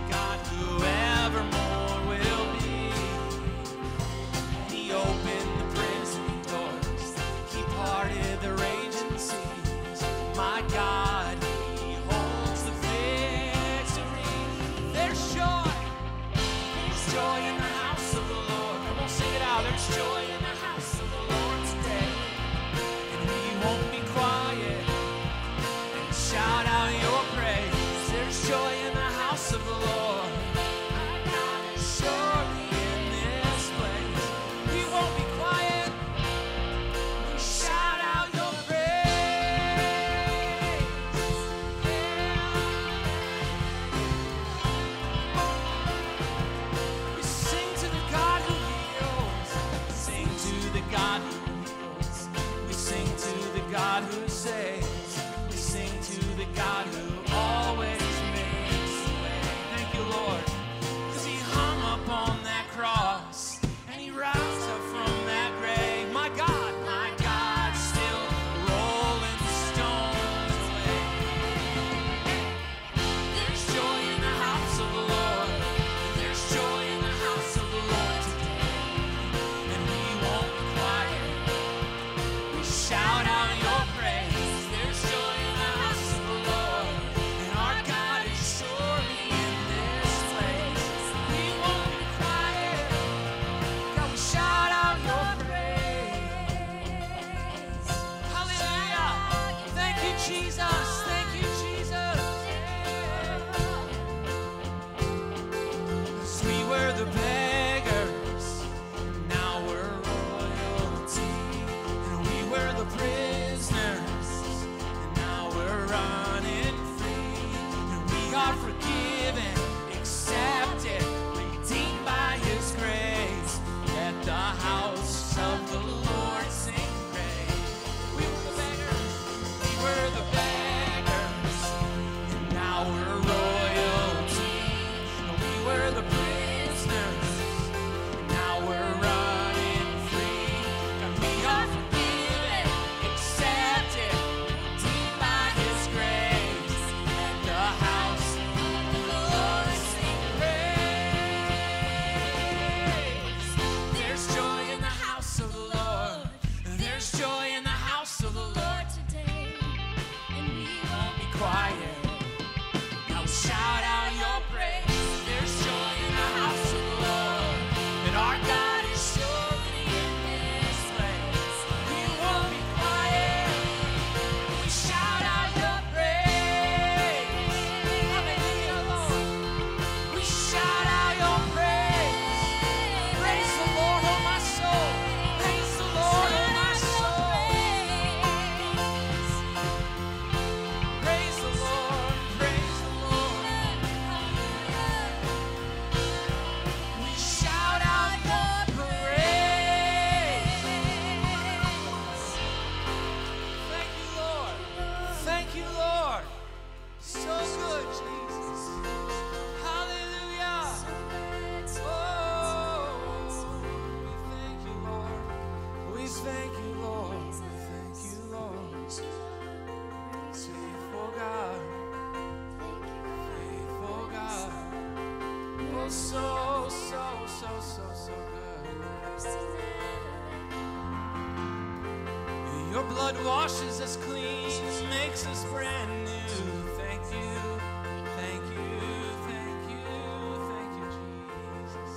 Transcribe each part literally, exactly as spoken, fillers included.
God who evermore will be. He opened the prison doors, He parted the raging seas. My God, He holds the victory. There's joy, there's joy in the house of the Lord. Come on, sing it out. There's joy in the house of the Lord today, and we won't be quiet. And shout out your praise. There's joy in the house of the Lord. Our God is surely in this place. We won't be quiet. We shout out your praise. We sing to the God who heals. Sing to the God who heals. We sing to the God who saves. We sing to the God who always makes the way. Thank you, Lord, 'cause He hung up on that cross and He rose up from that grave. My God, my God, still rolling the stones away. There's joy in the house of the Lord. There's joy in the house of the Lord today, and we won't be quiet. We shout out your praise. There's joy in the house of the Lord, and our God is surely in this place. We won't be quiet. God, we shout out your praise. Hallelujah. Thank you, Jesus. Thank you, Jesus. 'Cause we were the beggars, and now we're royalty. And we were the prisoners, and now we're running free. And we are forgiven, accepted, redeemed by His grace. Let the house of the Lord sing praise. We were the beggars, we were the beggars, and now we're royalty. And we were the prisoners, and now we're running free. And we are forgiven, accepted, redeemed by His grace. Let the house of the Lord sing praise. There's joy in the house of the Lord. There's joy in the house of the Lord today, and we won't be quiet. Now shout out your praise. There's joy in the house of the Lord, and our God is surely in this place. We won't be quiet. We shout out your praise. Hallelujah, Lord. We shout out your praise. Praise the Lord, oh my soul. Praise the Lord, oh my soul. Praise the Lord, praise the Lord. We shout out your praise. Thank you, Lord. Thank you, Lord. So good, Jesus. Hallelujah. Oh, we thank you, Lord. We thank you, Lord. We thank you, Lord. Faithful God. Faithful God. Oh, so, so, so, so, so good. Your blood washes us clean and makes us brand new. Thank you, thank you, thank you, thank you, Jesus.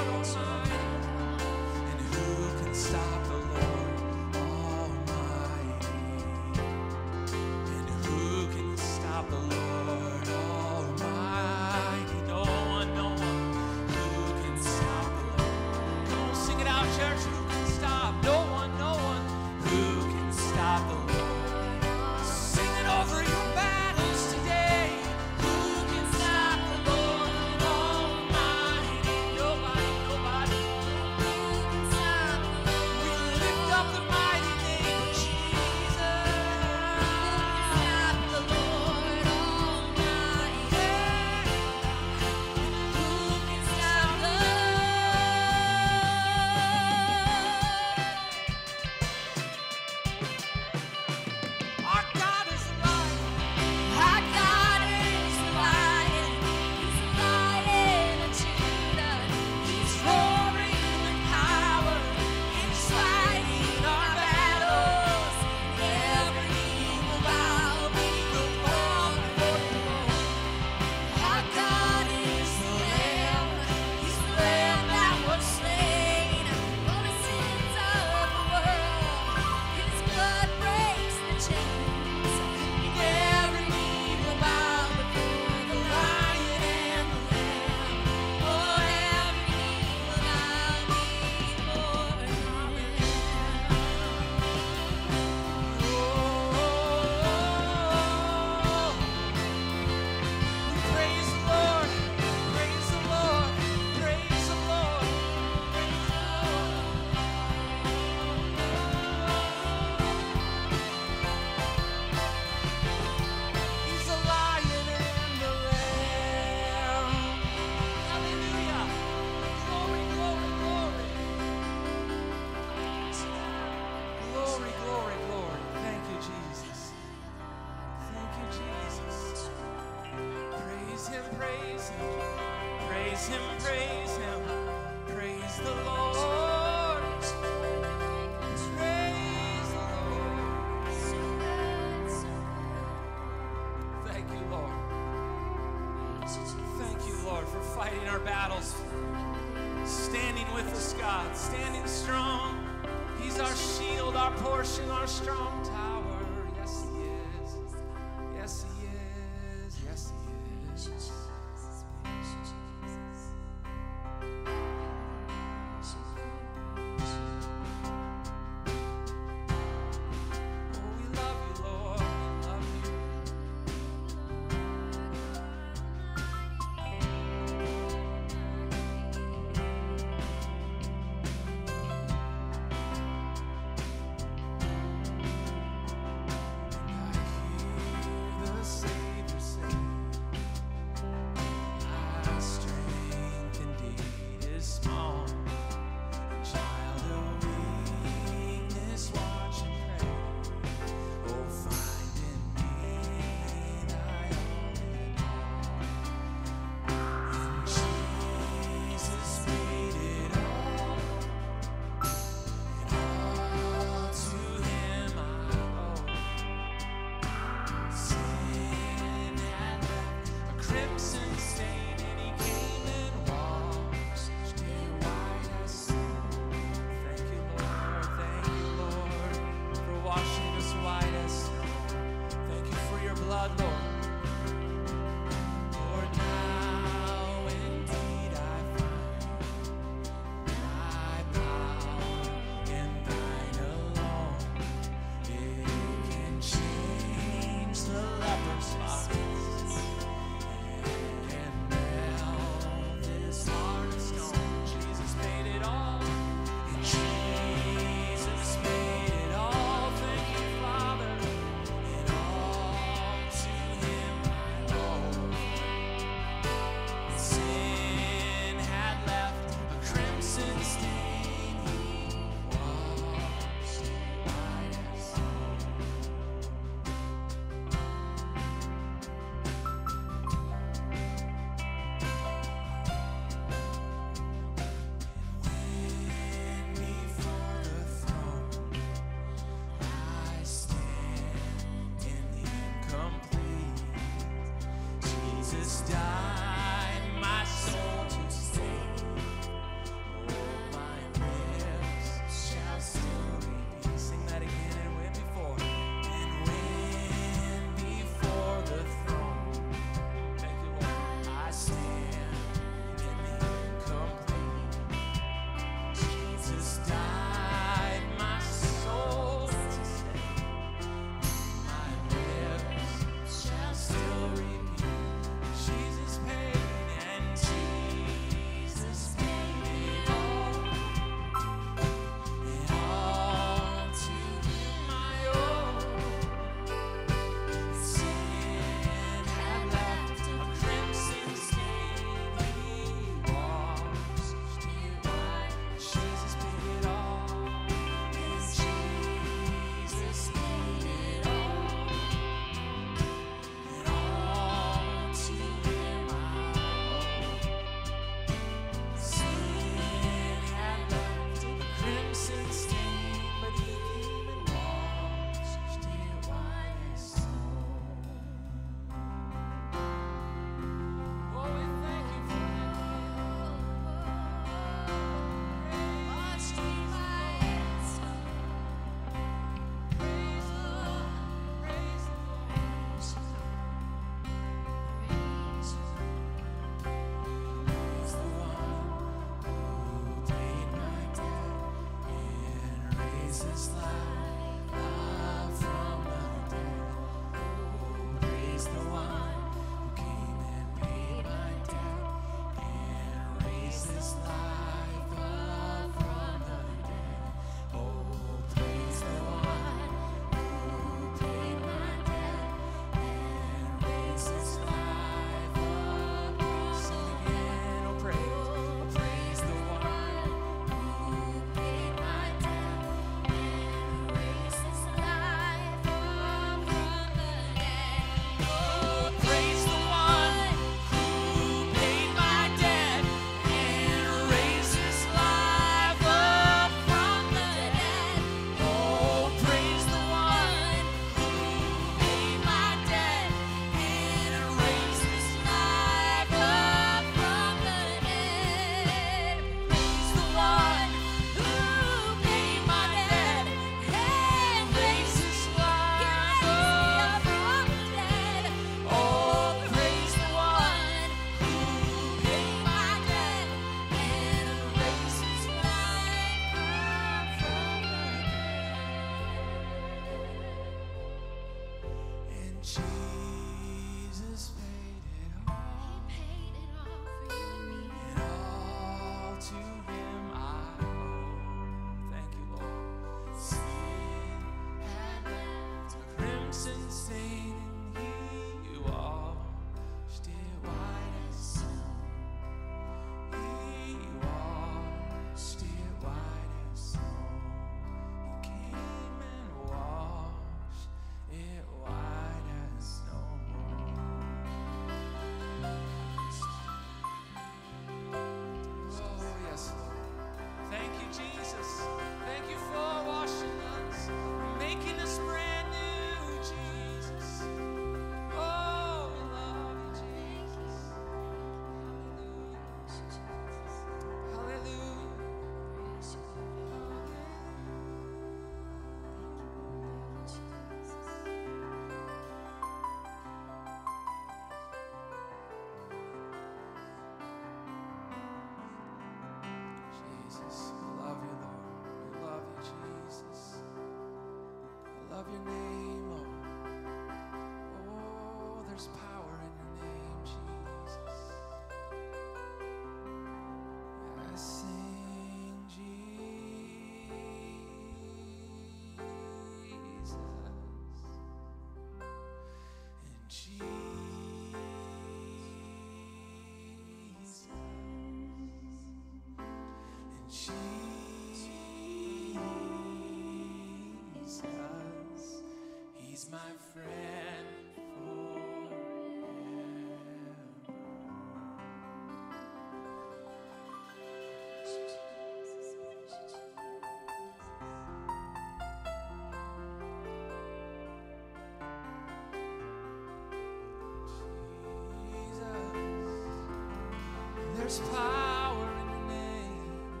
There's power in the name,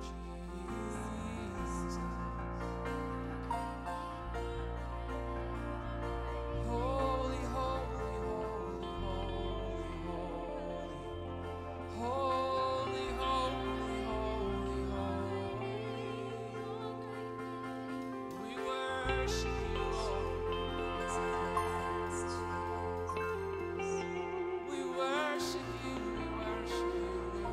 Jesus. Holy, holy, holy, holy, holy, holy, holy, holy. We worship you, Lord. We worship you, we worship you.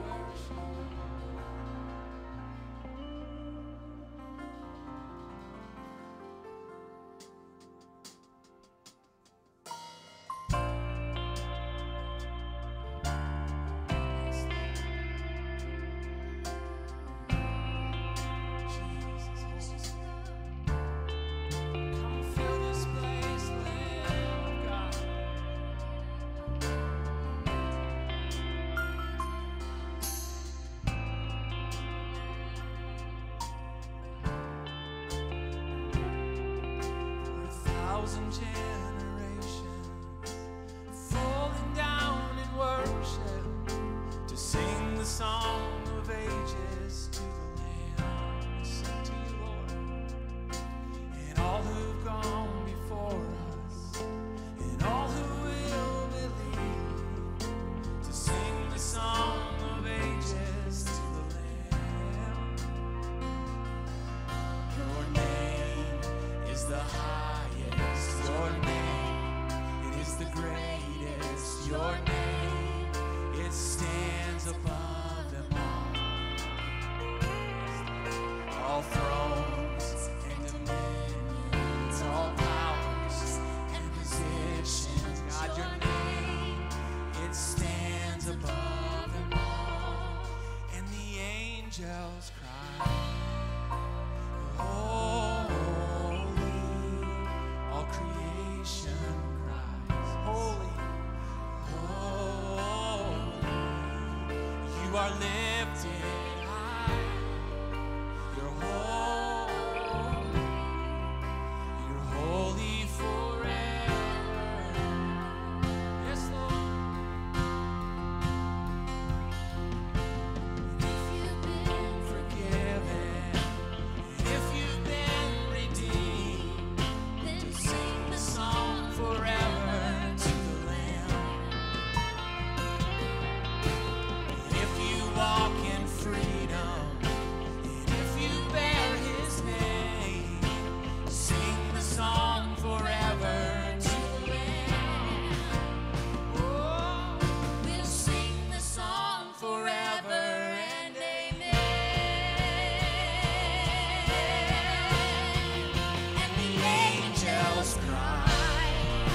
Thousand generations falling down in worship to sing the song of ages to the Lamb. We sing to you, Lord, and all who've gone before us, and all who will believe, to sing the song of ages to the Lamb. Your name are lifted high. You're holy. You're holy forever. Yes, Lord. If you've been forgiven, if you've been redeemed, then sing the song forever to the Lamb. If you walk in freedom, and if you bear His name, sing the song forever to the Lamb. Oh, we'll sing the song forever and amen. And the angels cry,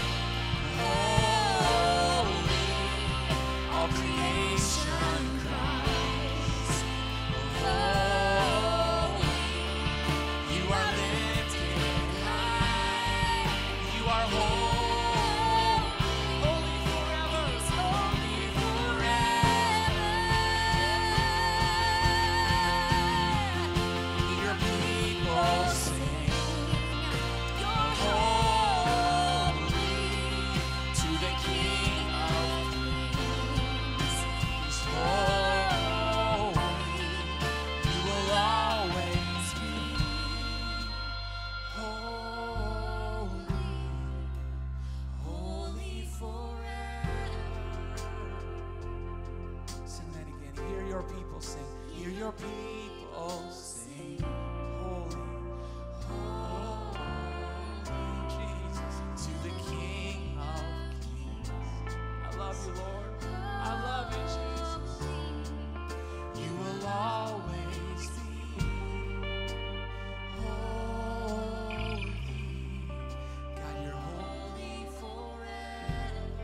holy, all creation cries, holy, you are lifted high, you are holy, holy forever, holy forever. Your people sing, you're holy to the King of Kings. He's holy, you will always be holy, holy forever. Sing that again. Hear your people sing. Hear your people sing. Holy, holy Jesus to the King of Kings. I love you, Lord. I love you, Jesus. You will always be holy. God, you're holy forever.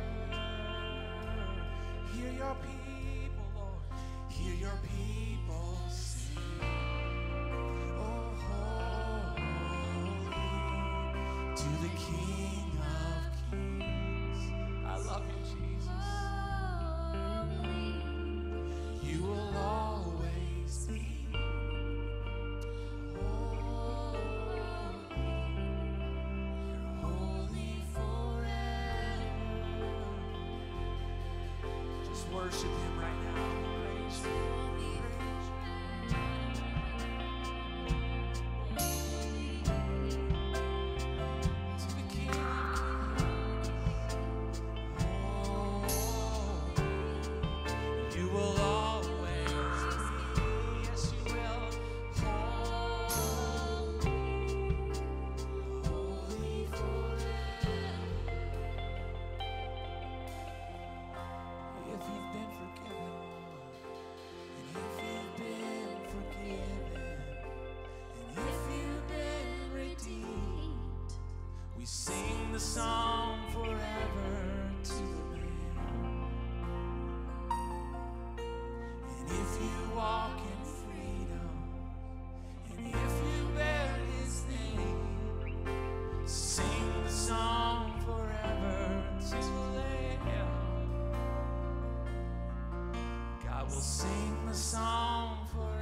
Hear your people, Lord. Hear your people sing. Oh, holy to the King of Kings. I love you, Jesus. You will always be holy. You're holy forever. Just worship Him right now. Praise Him. To the King of Kings. You will always be. Yes, you will. Holy forever. If you've been forgiven, Lord, and if you've been forgiven, and if you've been redeemed, we sing the song forever to the Lamb. And if you walk in freedom, and if you bear His name, sing the song forever to the Lamb. God will sing the song forever.